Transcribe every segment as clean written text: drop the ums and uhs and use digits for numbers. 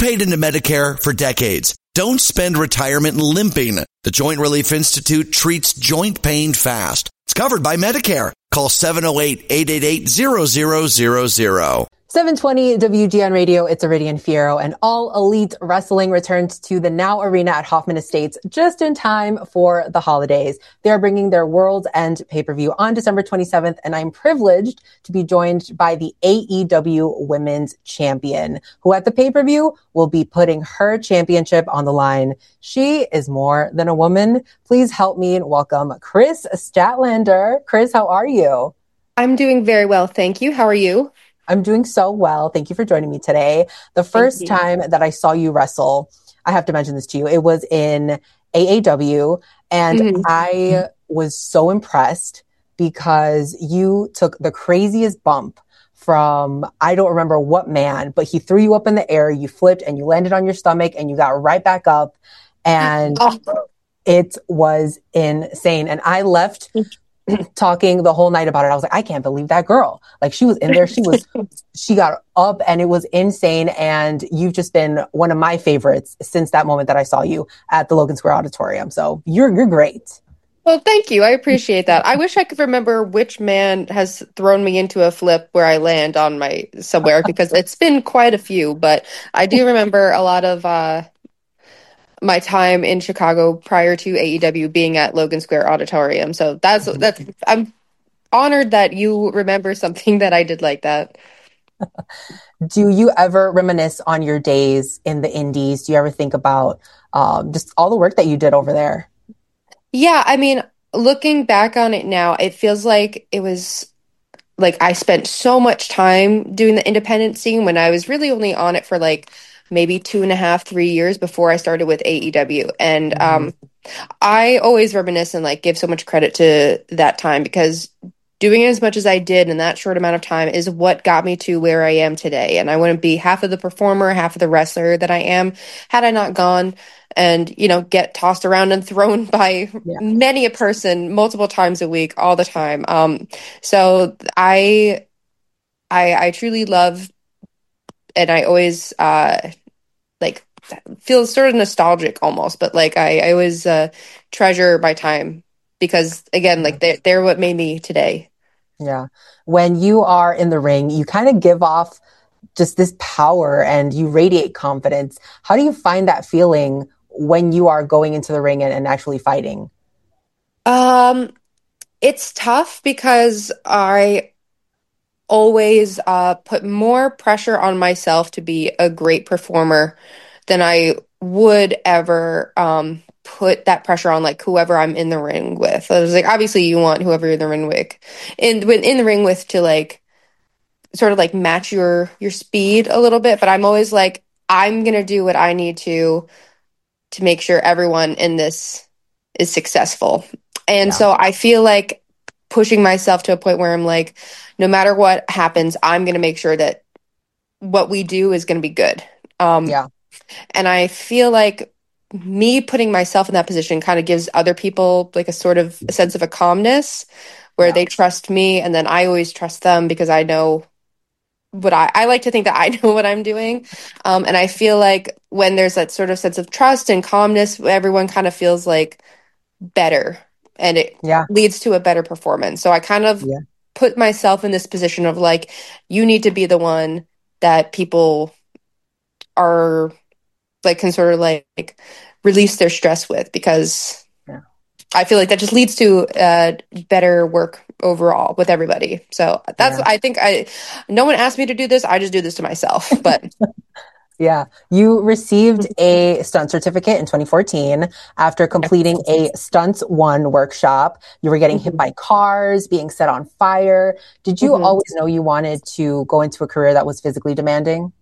paid into Medicare for decades. Don't spend retirement limping. The Joint Relief Institute treats joint pain fast. It's covered by Medicare. Call 708-888-0000. 720 WGN Radio, it's Iridian Fierro, and All Elite Wrestling returns to the Now Arena at Hoffman Estates just in time for the holidays. They are bringing their World's End pay-per-view on December 27th, and I'm privileged to be joined by the AEW Women's Champion, who at the pay-per-view will be putting her championship on the line. She is more than a woman. Please help me welcome Kris Statlander. Kris, how are you? I'm doing very well, thank you. How are you? I'm doing so well. Thank you for joining me today. The first time that I saw you wrestle, I have to mention this to you, it was in AAW, and I was so impressed because you took the craziest bump from, I don't remember what man, but he threw you up in the air, you flipped, and you landed on your stomach, and you got right back up, and it was insane. And I left talking the whole night about it. I was like, I can't believe that girl. Like, she was in there. She got up, and it was insane. And you've just been one of my favorites since that moment that I saw you at the Logan Square Auditorium. So you're great. Well, thank you. I appreciate that. I wish I could remember which man has thrown me into a flip where I land on my somewhere, because it's been quite a few, but I do remember a lot of, my time in Chicago prior to AEW being at Logan Square Auditorium. So that's I'm honored that you remember something that I did like that. Do you ever reminisce on your days in the Indies? Do you ever think about just all the work that you did over there? Yeah, I mean, looking back on it now, it feels like it was like I spent so much time doing the independent scene when I was really only on it for like maybe 2.5, 3 years before I started with AEW. And I always reminisce and like give so much credit to that time, because doing as much as I did in that short amount of time is what got me to where I am today. And I wouldn't be half of the performer, half of the wrestler that I am had I not gone and, get tossed around and thrown by many a person multiple times a week, all the time. So I truly love, and I always like feel sort of nostalgic almost, but like I always treasure my time, because again, like they're what made me today. Yeah. When you are in the ring, you kind of give off just this power and you radiate confidence. How do you find that feeling when you are going into the ring and actually fighting? It's tough because I always put more pressure on myself to be a great performer than I would ever put that pressure on like whoever I'm in the ring with. I was like, obviously you want whoever you're in the ring with, in the ring with, to like sort of like match your speed a little bit. But I'm always like, I'm gonna do what I need to make sure everyone in this is successful. And so I feel like pushing myself to a point where I'm like, no matter what happens, I'm going to make sure that what we do is going to be good. And I feel like me putting myself in that position kind of gives other people like a sort of a sense of a calmness where they trust me. And then I always trust them because I know what I like to think that I know what I'm doing. And I feel like when there's that sort of sense of trust and calmness, everyone kind of feels like better, and it leads to a better performance. So I kind of put myself in this position of like, you need to be the one that people are like, can sort of like release their stress with, because I feel like that just leads to better work overall with everybody. So that's, I think no one asked me to do this. I just do this to myself, but Yeah. You received a stunt certificate in 2014 after completing a Stunts One workshop. You were getting hit by cars, being set on fire. Did you always know you wanted to go into a career that was physically demanding?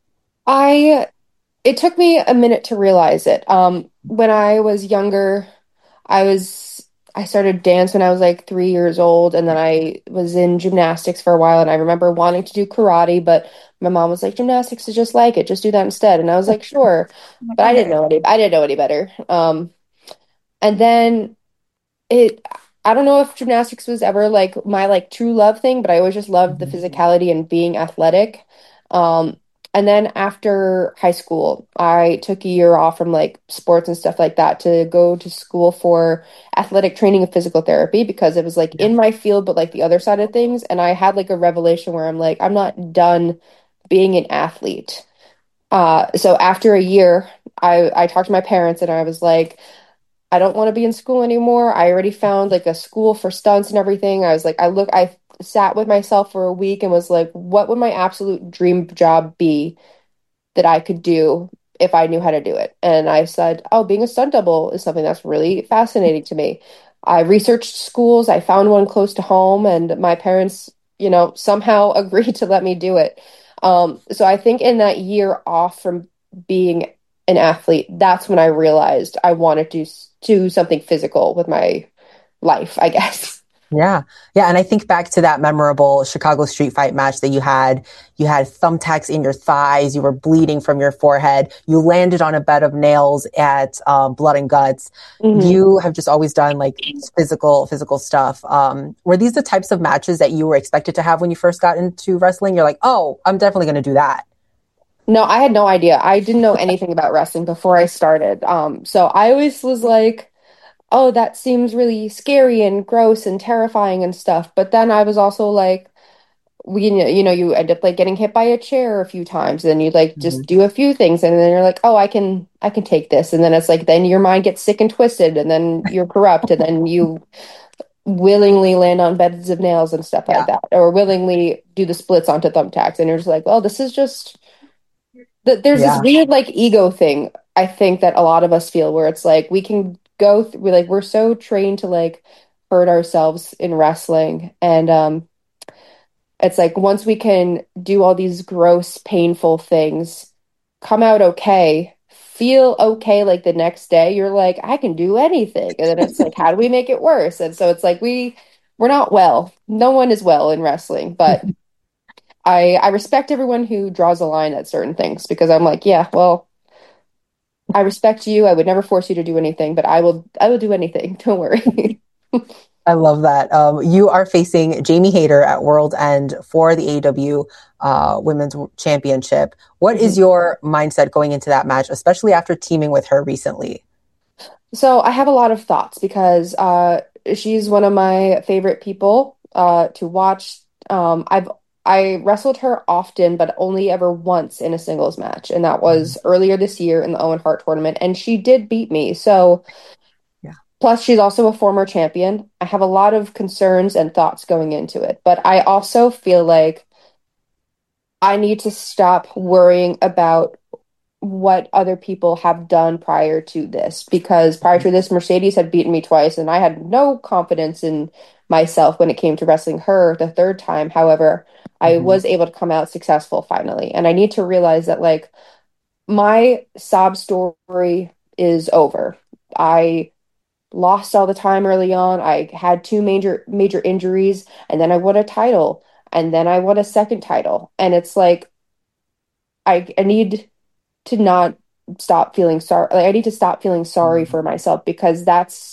It took me a minute to realize it. When I was younger, I started dance when I was like 3 years old, and then I was in gymnastics for a while, and I remember wanting to do karate, but my mom was like, gymnastics is just like it, just do that instead. And I was like, sure, but I didn't know any better. And then I don't know if gymnastics was ever like my like true love thing, but I always just loved the physicality and being athletic. And then after high school, I took a year off from like sports and stuff like that to go to school for athletic training and physical therapy because it was like Yeah. in my field, but like the other side of things. And I had like a revelation where I'm like, I'm not done being an athlete. So after a year, I talked to my parents and I was like, I don't want to be in school anymore. I already found like a school for stunts and everything. I was like, I sat with myself for a week and was like, what would my absolute dream job be that I could do if I knew how to do it? And I said, oh, being a stunt double is something that's really fascinating to me. I researched schools. I found one close to home, and my parents, somehow agreed to let me do it. So I think in that year off from being an athlete, that's when I realized I wanted to do something physical with my life, I guess. Yeah. Yeah. And I think back to that memorable Chicago street fight match that you had. You had thumbtacks in your thighs. You were bleeding from your forehead. You landed on a bed of nails at Blood and Guts. Mhm. You have just always done like physical stuff. Were these the types of matches that you were expected to have when you first got into wrestling? You're like, oh, I'm definitely going to do that. No, I had no idea. I didn't know anything about wrestling before I started. So I always was like, oh, that seems really scary and gross and terrifying and stuff. But then I was also like, you end up like getting hit by a chair a few times, and then you like just Mhm. do a few things, and then you're like, oh, I can take this, and then it's like then your mind gets sick and twisted, and then you're corrupt, and then you willingly land on beds of nails and stuff like Yeah. that, or willingly do the splits onto thumbtacks, and you're just like, well, this is just there's this Yeah. weird like ego thing I think that a lot of us feel where it's like we can go through like we're so trained to like hurt ourselves in wrestling and it's like once we can do all these gross painful things come out okay feel okay like the next day you're like I can do anything and then it's like how do we make it worse and so it's like we're not well no one is well in wrestling but I respect everyone who draws a line at certain things because I'm like yeah well I respect you. I would never force you to do anything, but I will do anything. Don't worry. I love that. You are facing Jamie Hayter at World End for the AEW Women's Championship. What is Mhm. your mindset going into that match, especially after teaming with her recently? So I have a lot of thoughts because she's one of my favorite people to watch. I wrestled her often, but only ever once in a singles match, and that Mhm. was earlier this year in the Owen Hart tournament, and she did beat me. So Yeah. plus she's also a former champion. I have a lot of concerns and thoughts going into it, but I also feel like I need to stop worrying about what other people have done prior to this because prior to this Mercedes had beaten me twice and I had no confidence in myself when it came to wrestling her the third time. However, I Mhm. was able to come out successful finally. And I need to realize that like my sob story is over. I lost all the time early on. I had two major injuries and then I won a title and then I won a second title. And it's like I need to not stop feeling sorry. Like I need to stop feeling sorry Mhm. for myself because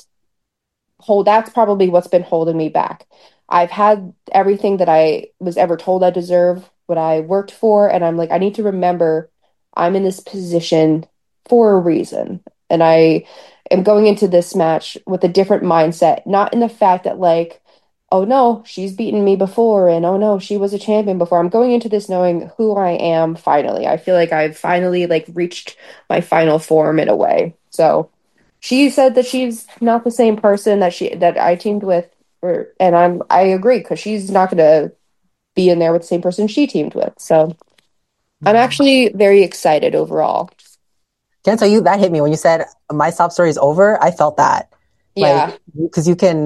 that's probably what's been holding me back. I've had everything that I was ever told I deserve, what I worked for, and I'm like, I need to remember I'm in this position for a reason. And I am going into this match with a different mindset, not in the fact that like, oh no, she's beaten me before, and oh no, she was a champion before. I'm going into this knowing who I am finally. I feel like I've finally like reached my final form in a way. So she said that she's not the same person that I teamed with, and I agree because she's not going to be in there with the same person she teamed with. So I'm Yeah. actually very excited overall. Can't tell you that hit me when you said my sob story is over. I felt that like Yeah, because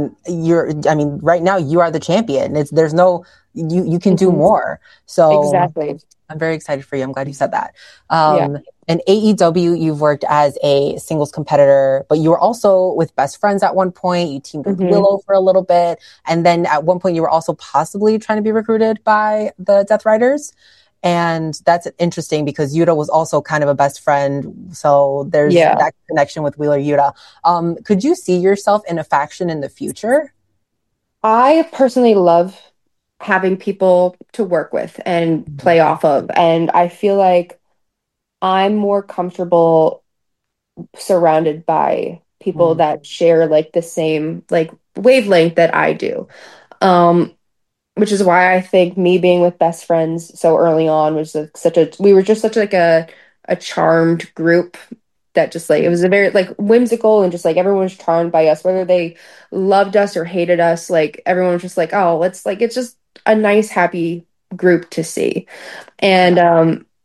I mean right now you are the champion. There's no you can do hmm more. So exactly. I'm very excited for you. I'm glad you said that. Yeah, In AEW, you've worked as a singles competitor, but you were also with Best Friends at one point. You teamed with hmm Willow for a little bit. And then at one point, you were also possibly trying to be recruited by the Death Riders. And that's interesting because Yuta was also kind of a best friend. So there's yeah. that connection with Wheeler Yuta. Could you see yourself in a faction in the future? I personally love having people to work with and play off of. And I feel like I'm more comfortable surrounded by people Mhm. that share like the same like wavelength that I do. Um, which is why I think me being with best friends so early on was like such a we were just such like a charmed group that just like it was a very like whimsical and just like everyone was charmed by us whether they loved us or hated us like everyone was just like oh let's like it's just a nice happy group to see and Yeah.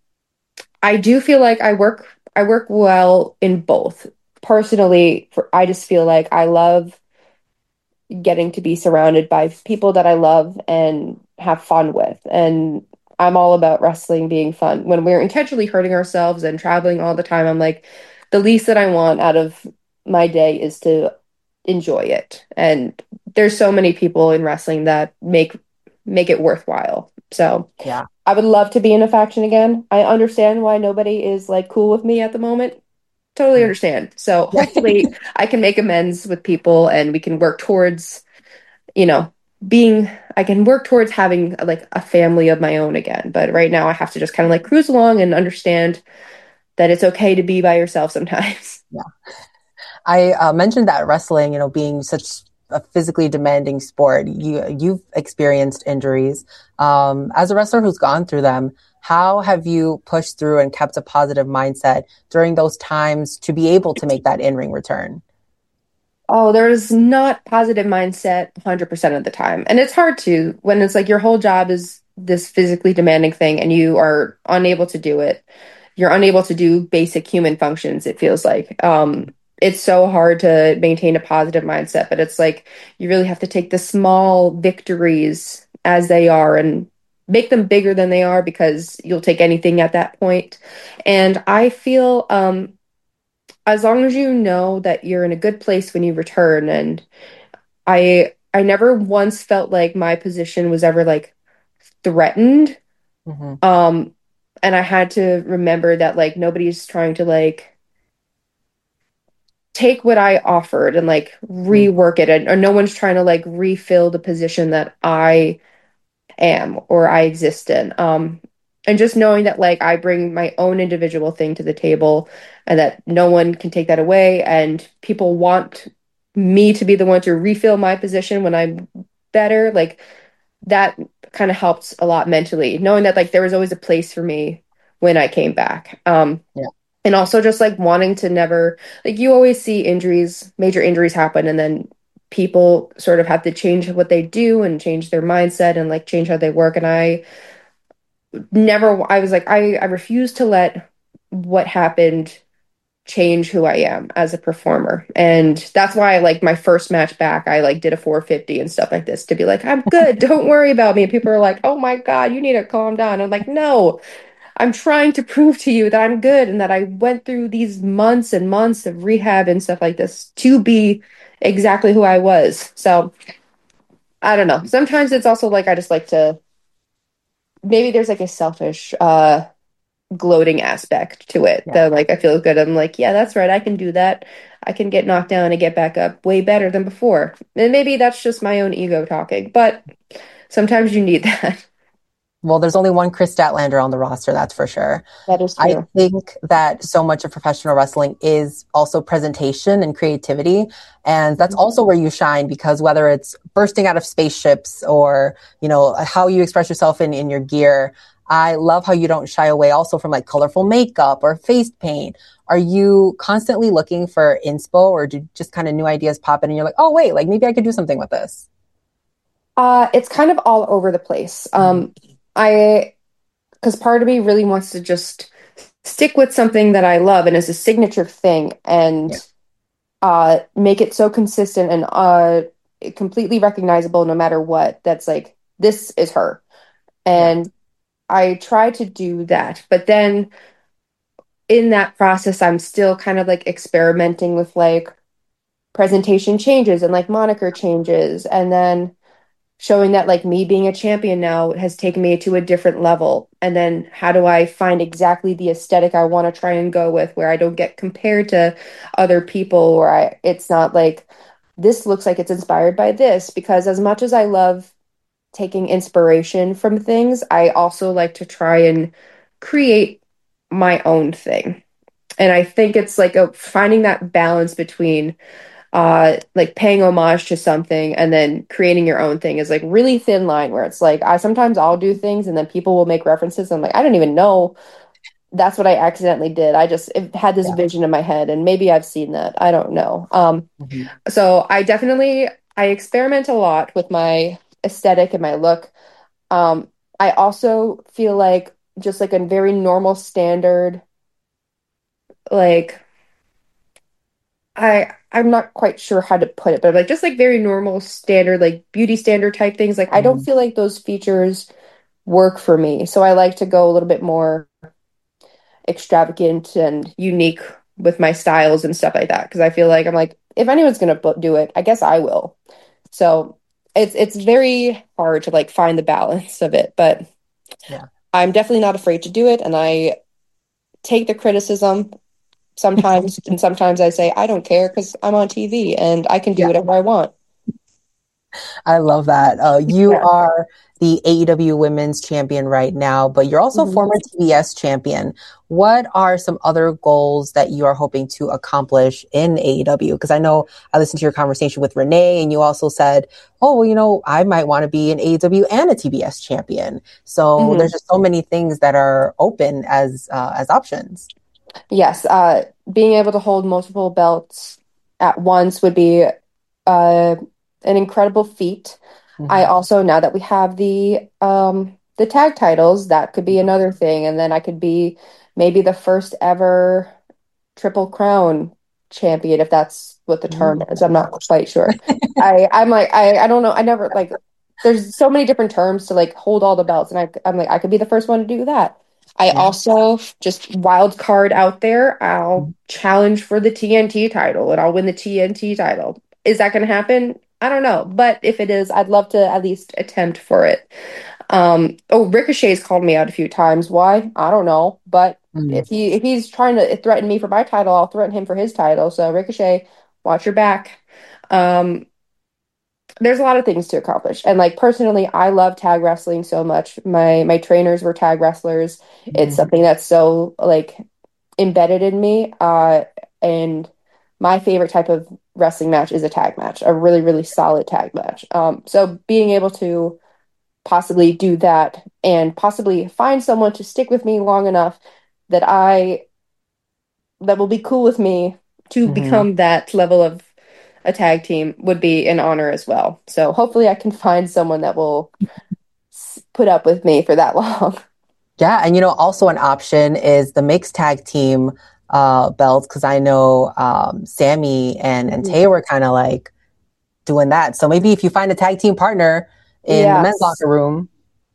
I do feel like I work well in both personally I just feel like I love getting to be surrounded by people that I love and have fun with. And I'm all about wrestling being fun. When we're intentionally hurting ourselves and traveling all the time, I'm like, the least that I want out of my day is to enjoy it. And there's so many people in wrestling that make it worthwhile. So Yeah. I would love to be in a faction again. I understand why nobody is like cool with me at the moment. Totally Mm. understand. So hopefully I can make amends with people and we can work towards you know, being I can work towards having like a family of my own again. But right now I have to just kind of like cruise along and understand that it's okay to be by yourself sometimes. Yeah. I mentioned that wrestling, being such a physically demanding sport, you've experienced injuries. As a wrestler who's gone through them, how have you pushed through and kept a positive mindset during those times to be able to make that in-ring return? Oh, there's not positive mindset 100% of the time. And it's hard to when it's like your whole job is this physically demanding thing and you are unable to do it. You're unable to do basic human functions, it feels like. It's so hard to maintain a positive mindset, but it's like you really have to take the small victories as they are and make them bigger than they are because you'll take anything at that point. And I feel as long as you know that you're in a good place when you return and I never once felt like my position was ever like threatened Hmm. um and I had to remember that like nobody's trying to like take what I offered and like rework it and or no one's trying to like refill the position that I am or I exist in. And just knowing that like I bring my own individual thing to the table and that no one can take that away and people want me to be the one to refill my position when I'm better, like that kind of helped a lot mentally, knowing that like there was always a place for me when I came back. Yeah. And also just like wanting to never like you always see injuries, major injuries happen and then people sort of have to change what they do and change their mindset and like change how they work and I was like I refuse to let what happened change who I am as a performer. And that's why like my first match back I like did a 450 and stuff like this to be like I'm good, don't worry about me. And people are like, "Oh my God, you need to calm down." I'm like, "No. I'm trying to prove to you that I'm good and that I went through these months and months of rehab and stuff like this to be exactly who I was." So I don't know. Sometimes it's also like I just like to maybe there's like a selfish gloating aspect to it Yeah. that like I feel good. I'm like, yeah, that's right. I can do that. I can get knocked down and get back up way better than before. And maybe that's just my own ego talking, but sometimes you need that. Well, there's only one Chris Statlander on the roster, that's for sure. That is I true. think that so much of professional wrestling is also presentation and creativity. And that's also where you shine because whether it's bursting out of spaceships or, how you express yourself in your gear, I love how you don't shy away also from like colorful makeup or face paint. Are you constantly looking for inspo or do just kind of new ideas pop in and you're like, oh, wait, like maybe I could do something with this? It's kind of all over the place. I because part of me really wants to just stick with something that I love and is a signature thing and Yeah. make it so consistent and completely recognizable no matter what. That's like, this is her. Yeah. And I try to do that. But then in that process, I'm still kind of like experimenting with like presentation changes and like moniker changes. And then showing that like me being a champion now has taken me to a different level and then how do I find exactly the aesthetic I want to try and go with where I don't get compared to other people or it's not like this looks like it's inspired by this because as much as I love taking inspiration from things, I also like to try and create my own thing. And I think it's like finding that balance between like paying homage to something and then creating your own thing is like really thin line where it's like I'll do things and then people will make references. And I'm like, I don't even know that's what I accidentally did. I just had this Yeah. vision in my head and maybe I've seen that. I don't know. Mhm. So I experiment a lot with my aesthetic and my look. Um, I also feel like just like a very normal standard, like I'm not quite sure how to put it, but like just like very normal standard, like beauty standard type things. Like I don't Mhm. feel like those features work for me. So I like to go a little bit more extravagant and unique with my styles and stuff like that. Because I feel like I'm like, if anyone's gonna do it, I guess I will. So it's very hard to like find the balance of it, but Yeah. I'm definitely not afraid to do it, and I take the criticism sometimes, and sometimes I say I don't care because I'm on TV and I can do Yeah. whatever I want. I love that. You Yeah. are the AEW Women's Champion right now, but you're also Mhm. former TBS champion. What are some other goals that you are hoping to accomplish in AEW? Because I know I listened to your conversation with Renee, and you also said, "Oh, well, I might want to be an AEW and a TBS champion." So there's Mhm. just so many things that are open as options. Yes, being able to hold multiple belts at once would be an incredible feat. I Hmm. also, now that we have the tag titles, that could be another thing, and then I could be maybe the first ever Triple Crown champion, if that's what the term is. I'm not quite sure. I'm like I don't know. I never like. There's so many different terms to like hold all the belts, and I'm like I could be the first one to do that. I Yeah. also just wild card out there. I'll challenge for the TNT title, and I'll win the TNT title. Is that going to happen? I don't know, but if it is, I'd love to at least attempt for it. Ricochet's called me out a few times. Why? I don't know. But Mm-hmm. if he's trying to threaten me for my title, I'll threaten him for his title. So Ricochet, watch your back. Um, there's a lot of things to accomplish. And like personally, I love tag wrestling so much. My trainers were tag wrestlers. It's something that's so like embedded in me. And my favorite type of wrestling match is a tag match, a really, really solid tag match. So being able to possibly do that and possibly find someone to stick with me long enough that I that will be cool with me to Hmm. become that level of a tag team would be an honor as well. So hopefully I can find someone that will put up with me for that long. Yeah, and also an option is the mixed tag team belts because I know Sammy and Mhm. Tay were kind of like doing that. So maybe if you find a tag team partner in the men's Yes. locker room,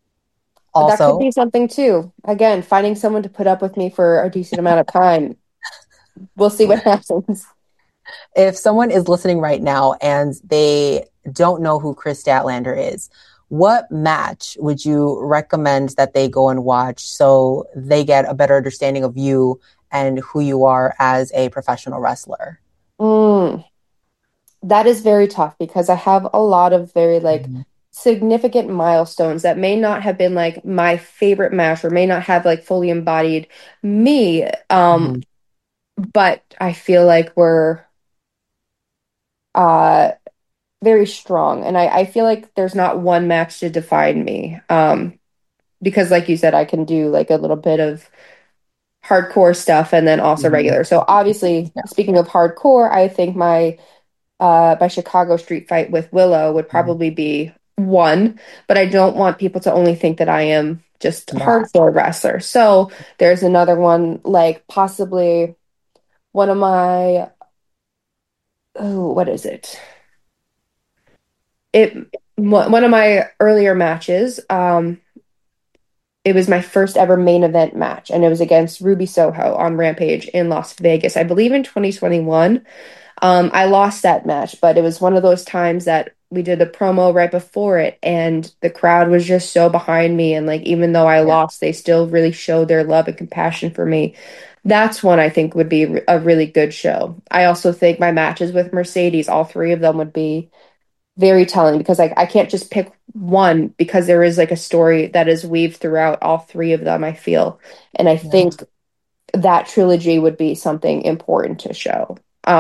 That could also, be something too. Again, finding someone to put up with me for a decent amount of time. We'll see what happens. if someone is listening right now and they don't know who Chris Statlander is, what match would you recommend that they go and watch so they get a better understanding of you and who you are as a professional wrestler? Mm. That is very tough because I have a lot of very like Mhm. significant milestones that may not have been like my favorite match or may not have like fully embodied me. Mhm. But I feel like we're uh very strong and I feel like there's not one match to define me. Because like you said, I can do like a little bit of hardcore stuff and then also Mhm. regular. So obviously, Yeah. speaking of hardcore, I think my Chicago street fight with Willow would Mhm. probably be one, but I don't want people to only think that I am just a Yeah. hardcore wrestler. So there's another one, like possibly one of my, oh, what is it? One of my earlier matches. It was my first ever main event match, and it was against Ruby Soho on Rampage in Las Vegas, I believe in 2021. I lost that match, but it was one of those times that we did a promo right before it, and the crowd was just so behind me. And like, even though I Yeah. lost, they still really showed their love and compassion for me. That's one I think would be a really good show. I also think my matches with Mercedes, all three of them would be very telling because I can't just pick one because there is like a story that is weaved throughout all three of them, I feel. And I think that trilogy would be something important to show.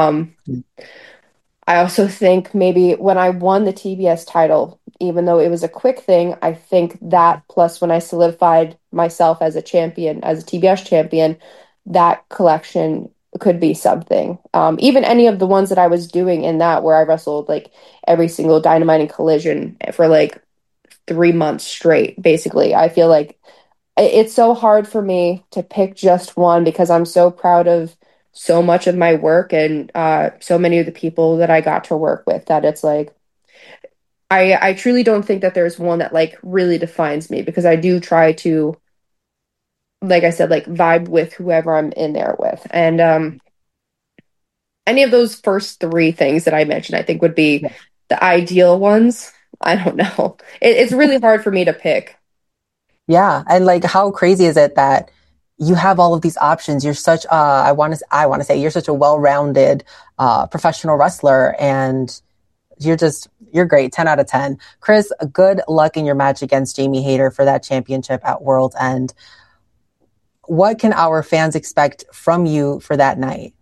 I also think maybe when I won the TBS title, even though it was a quick thing, I think that plus when I solidified myself as a champion, as a TBS champion, that collection could be something. Even any of the ones that I was doing in that where I wrestled like every single Dynamite and Collision for like 3 months straight, basically. I feel like it's so hard for me to pick just one because I'm so proud of so much of my work and so many of the people that I got to work with that it's like I truly don't think that there's one that like really defines me because I do try to, like I said, like vibe with whoever I'm in there with. And any of those first three things that I mentioned, I think would be the ideal ones. I don't know. It's really hard for me to pick. Yeah. And like, how crazy is it that you have all of these options? You're such, I want to say you're such a well-rounded, professional wrestler, and you're great. 10 out of 10. Chris, good luck in your match against Jamie Hayter for that championship at World's End. What can our fans expect from you for that night?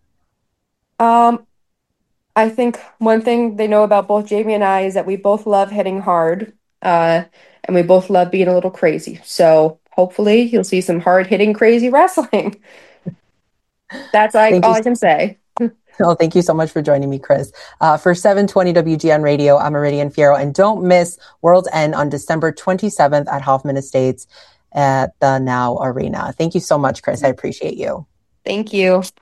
I think one thing they know about both Jamie and I is that we both love hitting hard, and we both love being a little crazy. So hopefully you'll see some hard hitting, crazy wrestling. That's like Thank all you. I can say. Oh, thank you so much for joining me, Chris. For 720 WGN Radio, I'm Meridian Fierro, and don't miss World's End on December 27th at Hoffman Estates at the Now Arena. Thank you so much, Chris. I appreciate you. Thank you.